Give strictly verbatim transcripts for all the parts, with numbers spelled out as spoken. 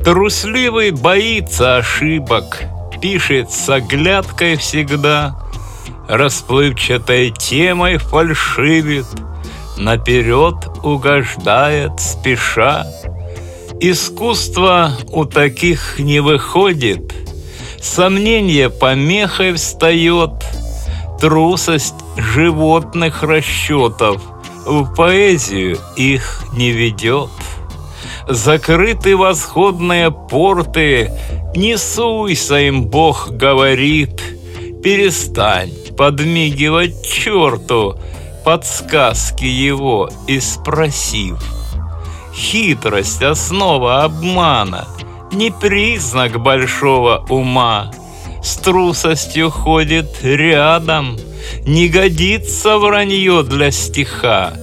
Трусливый боится ошибок, пишет с оглядкой всегда, расплывчатой темой фальшивит, наперед угождает спеша. Искусство у таких не выходит, сомнение помехой встает, трусость животных расчетов в поэзию их не ведет. Закрыты восходные порты, не суйся им, Бог говорит, перестань подмигивать черту, подсказки его и спросив. Хитрость — основа обмана, не признак большого ума. С трусостью ходит рядом, не годится вранье для стиха.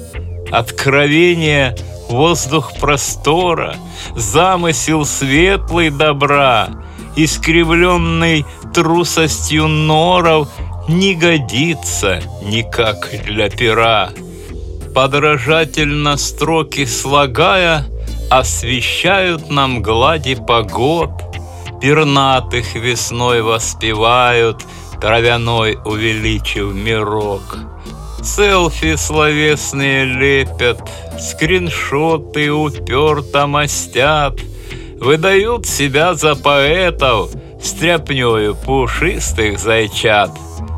Откровение — воздух простора, замысел светлый добра, искривленный трусостью норов, не годится никак для пера. Подражательно строки слагая, освещают нам глади погод, пернатых весной воспевают, травяной увеличив мирок. Селфи словесные лепят, скриншоты уперто мастят, выдают себя за поэтов стряпнёю пушистых зайчат.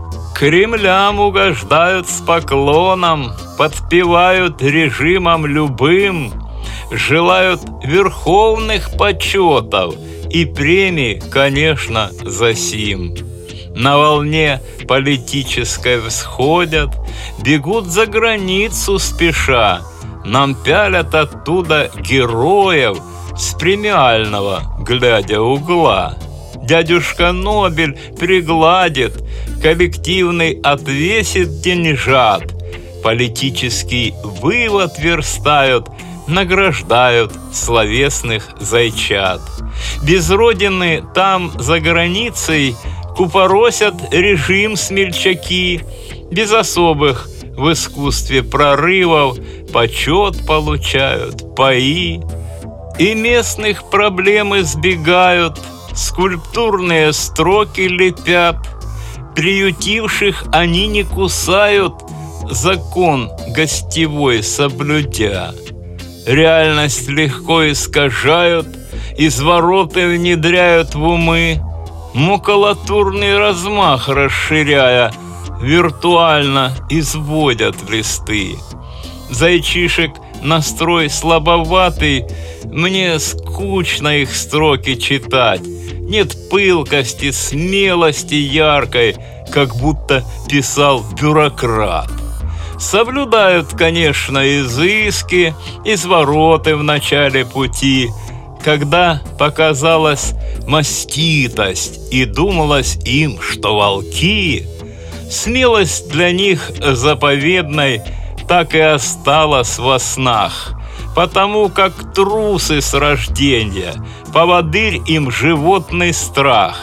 Кремлям угождают с поклоном, подпевают режимом любым, желают верховных почетов и премий, конечно, за сим. На волне политической всходят, бегут за границу спеша, нам пялят оттуда героев с премиального, глядя, угла. Дядюшка Нобель пригладит, коллективный отвесит деньжат, политический вывод верстают, награждают словесных зайчат. Без родины там, за границей, купоросят режим смельчаки, без особых в искусстве прорывов почет получают, паи. И местных проблем избегают, скульптурные строки лепят, приютивших они не кусают, закон гостевой соблюдя. Реальность легко искажают, извороты внедряют в умы, макулатурный размах расширяя, виртуально изводят листы. Зайчишек настрой слабоватый, мне скучно их строки читать. Нет пылкости, смелости яркой, как будто писал бюрократ. Соблюдают, конечно, изыски, извороты в начале пути, когда показалась маститость и думалось им, что волки. Смелость для них заповедной так и осталась во снах, потому как трусы с рождения, поводырь им животный страх.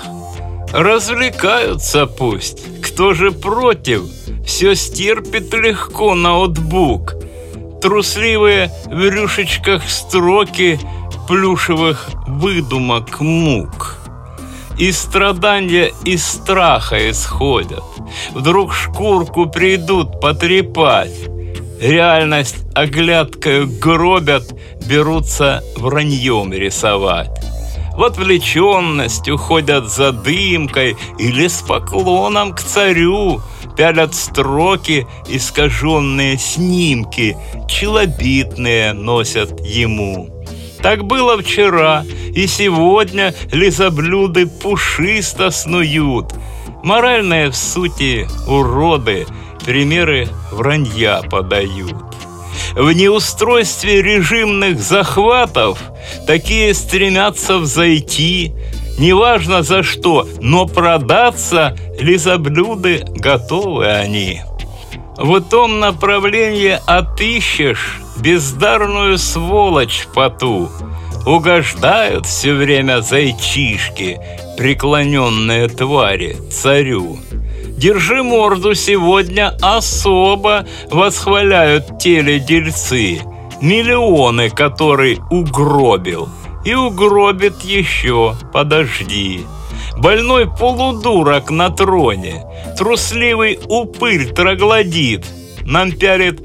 Развлекаются пусть, кто же против, все стерпит легко ноутбук. Трусливые в рюшечках строки плюшевых выдумок мук. И страдания из страха исходят, вдруг шкурку придут потрепать. Реальность оглядкою гробят, берутся враньем рисовать. В отвлеченность уходят за дымкой или с поклоном к царю, пялят строки, искаженные снимки, челобитные носят ему. Так было вчера, и сегодня лизоблюды пушисто снуют. Моральные в сути уроды примеры вранья подают. В неустройстве режимных захватов такие стремятся взойти, неважно за что, но продаться лизоблюды готовы они. В том направлении отыщешь бездарную сволочь в поту. Угождают все время зайчишки, преклоненные твари, царю. Держи морду, сегодня особо восхваляют теледельцы, миллионы, который угробил, и угробит еще, подожди. Больной полудурок на троне, трусливый упырь троглодит, нам пялит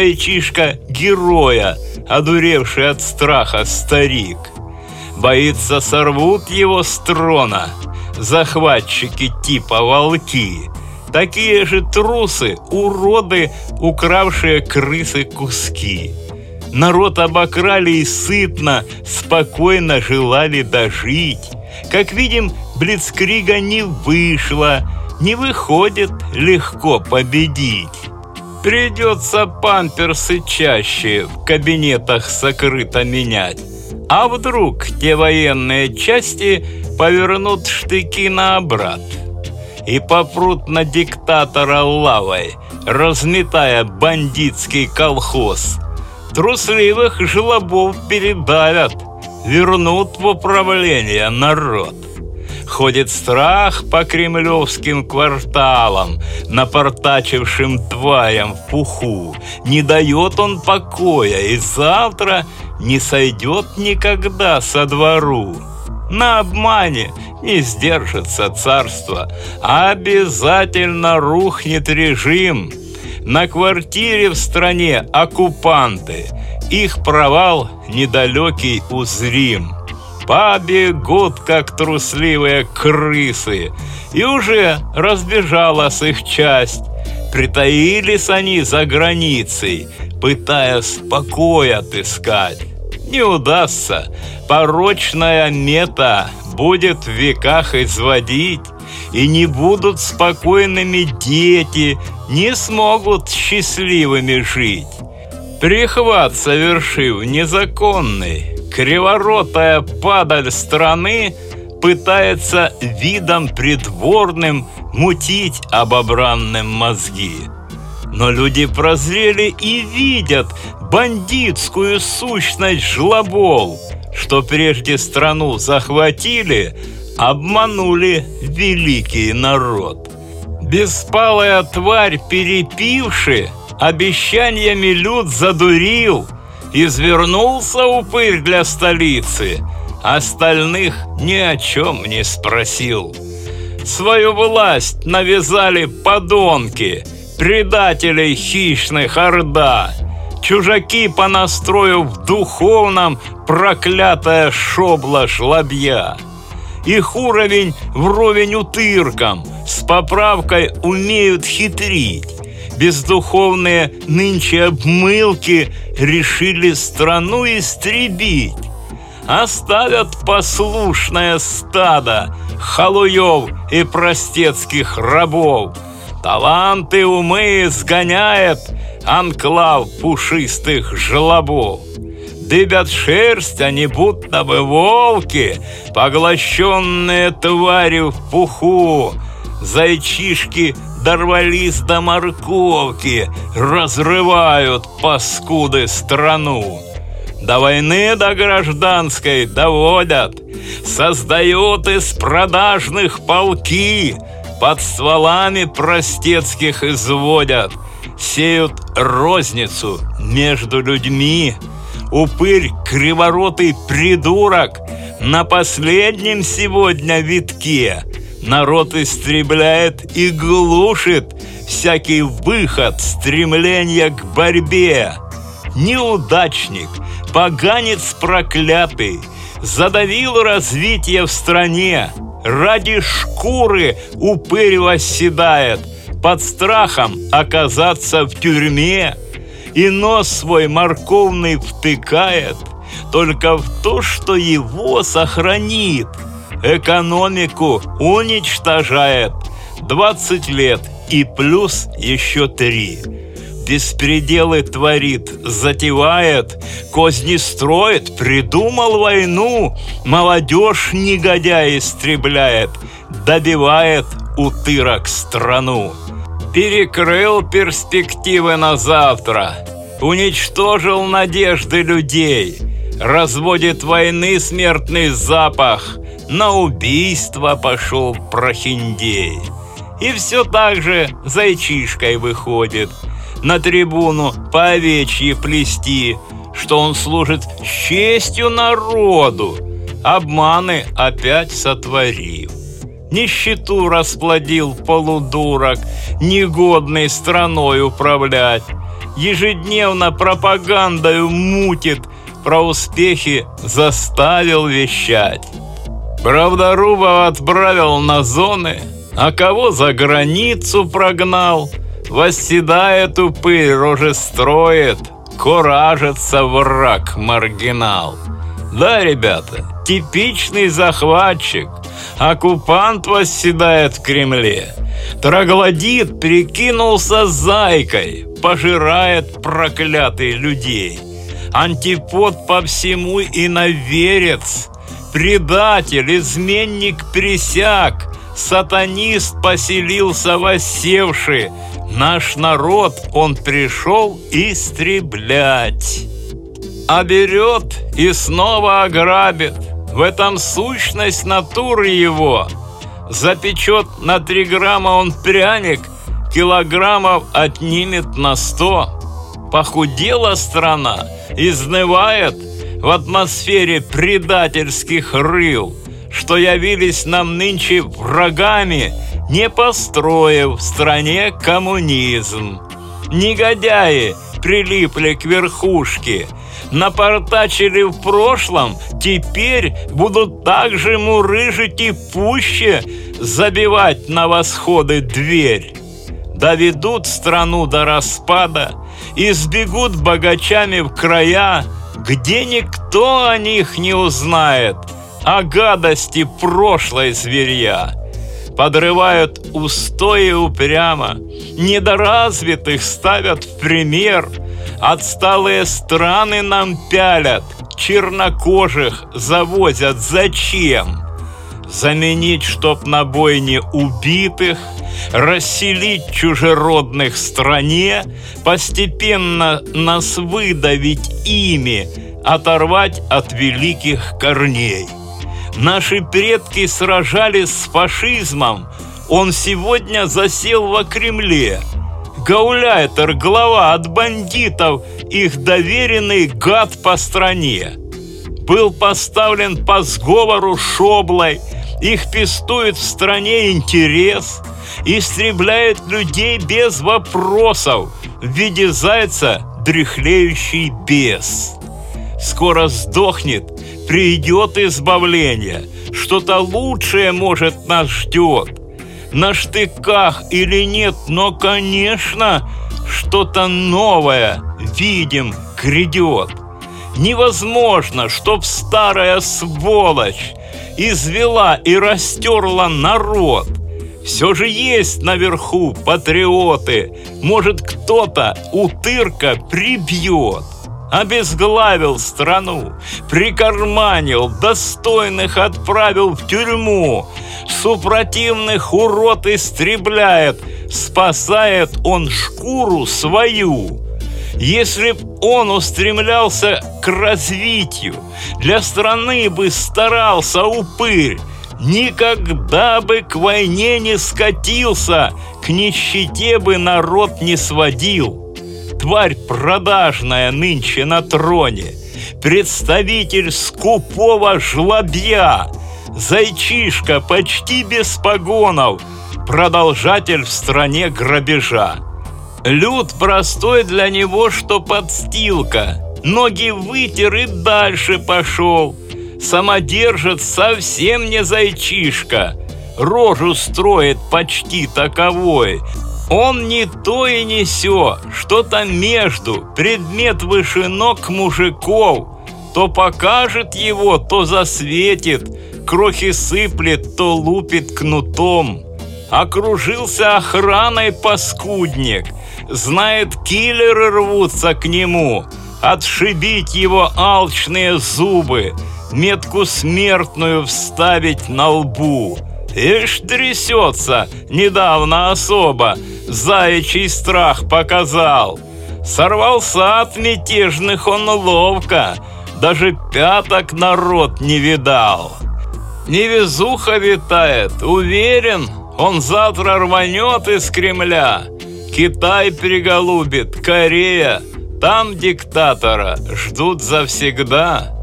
зайчишка-героя, одуревший от страха старик. Боится, сорвут его с трона захватчики типа волки. Такие же трусы, уроды, укравшие крысы куски. Народ обокрали и сытно, спокойно желали дожить. Как видим, блицкрига не вышло, не выходит легко победить. Придется памперсы чаще в кабинетах сокрыто менять. А вдруг те военные части повернут штыки на обрат и попрут на диктатора лавой, разметая бандитский колхоз. Трусливых жлобов передавят, вернут в управление народ. Ходит страх по кремлевским кварталам, напортачившим тварям в пуху. Не дает он покоя и завтра не сойдет никогда со двору. На обмане не сдержится царство, обязательно рухнет режим. На квартире в стране оккупанты, их провал недалекий узрим. Побегут, как трусливые крысы, и уже разбежалась их часть. Притаились они за границей, пытаясь покой отыскать. Не удастся, порочная мета будет в веках изводить, и не будут спокойными дети, не смогут счастливыми жить. Прихват совершив незаконный, криворотая падаль страны пытается видом придворным мутить обобранным мозги. Но люди прозрели и видят бандитскую сущность жлобов, что прежде страну захватили, обманули великий народ. Беспалая тварь, перепивши, обещаниями люд задурил, извернулся упырь для столицы, остальных ни о чем не спросил. Свою власть навязали подонки, предателей хищных орда, чужаки по настрою в духовном проклятая шобла жлобья. Их уровень вровень утыркам, с поправкой умеют хитрить. Бездуховные нынче обмылки решили страну истребить. Оставят послушное стадо халуев и простецких рабов. Таланты умы сгоняет анклав пушистых жлобов. Дыбят шерсть, они будто бы волки, поглощенные тварью в пуху. Зайчишки дорвались до морковки, разрывают паскуды страну. До войны, до гражданской доводят, создают из продажных полки, под стволами простецких изводят, сеют розницу между людьми. Упырь, криворотый придурок, на последнем сегодня витке народ истребляет и глушит всякий выход, стремление к борьбе. Неудачник, поганец проклятый, задавил развитие в стране. Ради шкуры упырь восседает, под страхом оказаться в тюрьме. И нос свой морковный втыкает только в то, что его сохранит. Экономику уничтожает двадцать лет и плюс еще три. Беспределы творит, затевает, козни строит, придумал войну. Молодежь негодяй истребляет, добивает утырок страну. Перекрыл перспективы на завтра, уничтожил надежды людей, разводит войны смертный запах, на убийство пошел прохиндей. И все так же зайчишкой выходит на трибуну по овечьи плести, что он служит с честью народу, обманы опять сотворив. Нищету расплодил полудурок, негодный страной управлять. Ежедневно пропагандою мутит, про успехи заставил вещать. Правдорубов отправил на зоны, а кого за границу прогнал. Восседает упырь, рожи строит, куражится враг-маргинал. Да, ребята, типичный захватчик. Оккупант восседает в Кремле. Троглодит прикинулся зайкой, пожирает проклятых людей. Антипод по всему иноверец, предатель, изменник присяг, сатанист поселился воссевший. Наш народ он пришел истреблять. А берет и снова ограбит. В этом сущность натуры его. Запечет на три грамма он пряник, килограммов отнимет на сто. Похудела страна, изнывает в атмосфере предательских рыл, что явились нам нынче врагами, не построив в стране коммунизм. Негодяи прилипли к верхушке, напортачили в прошлом, теперь будут также мурыжить и пуще забивать на восходы дверь. Доведут страну до распада и сбегут богачами в края, где никто о них не узнает, о гадости прошлой зверья. Подрывают устои упрямо, недоразвитых ставят в пример, отсталые страны нам пялят, чернокожих завозят зачем? Заменить, чтоб на бойне убитых, расселить чужеродных в стране, постепенно нас выдавить ими, оторвать от великих корней. Наши предки сражались с фашизмом, он сегодня засел во Кремле. Гауляйтер, глава от бандитов, их доверенный гад по стране. Был поставлен по сговору Шоблой, их пестует в стране интерес, истребляет людей без вопросов, в виде зайца дряхлеющий бес. Скоро сдохнет, придет избавление, что-то лучшее, может, нас ждет. На штыках или нет, но, конечно, что-то новое, видим, грядет. Невозможно, чтоб старая сволочь извела и растерла народ. Все же есть наверху патриоты, может, кто-то утырка прибьет. Обезглавил страну, прикарманил, достойных отправил в тюрьму, супротивных урод истребляет, спасает он шкуру свою. Если б он устремлялся к развитию, для страны бы старался упырь, никогда бы к войне не скатился, к нищете бы народ не сводил. Тварь продажная нынче на троне, представитель скупого жлобья, зайчишка почти без погонов, продолжатель в стране грабежа. Люд простой для него, что подстилка, ноги вытер и дальше пошел. Самодержец совсем не зайчишка, рожу строит почти таковой. Он не то и не сё, что-то между, предмет выше ног мужиков. То покажет его, то засветит, крохи сыплет, то лупит кнутом. Окружился охраной паскудник, знает, киллеры рвутся к нему, отшибить его алчные зубы, метку смертную вставить на лбу. Ишь, трясется недавно особо, заячий страх показал. Сорвался от мятежных он ловко, даже пяток народ не видал. Невезуха витает, уверен, он завтра рванет из Кремля. Китай приголубит, Корея, там диктатора ждут завсегда.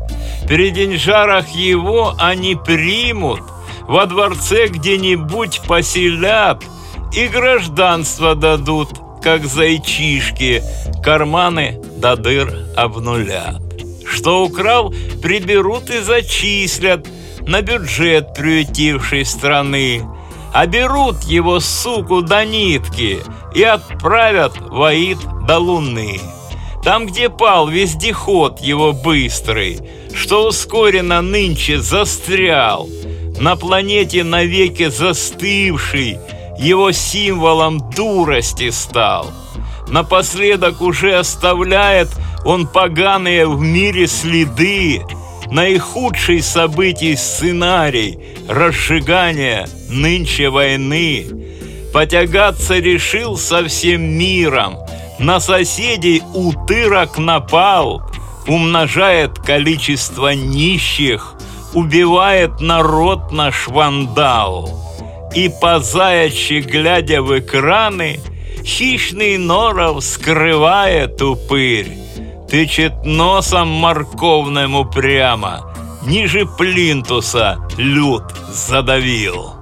При деньжарах его они примут, во дворце где-нибудь поселят и гражданство дадут, как зайчишки, карманы до дыр обнулят. Что украл, приберут и зачислят на бюджет приютившей страны, а берут его, суку, до нитки и отправят в Аид до Луны. Там, где пал вездеход его быстрый, что ускоренно нынче застрял, на планете навеки застывший, его символом дурости стал. Напоследок уже оставляет он поганые в мире следы, наихудший событий сценарий разжигания нынче войны. Потягаться решил со всем миром, на соседей утырок напал, умножает количество нищих, убивает народ наш вандал. И по заячьи, глядя в экраны, хищный норов скрывает упырь, тычет носом морковным упрямо, ниже плинтуса люд задавил.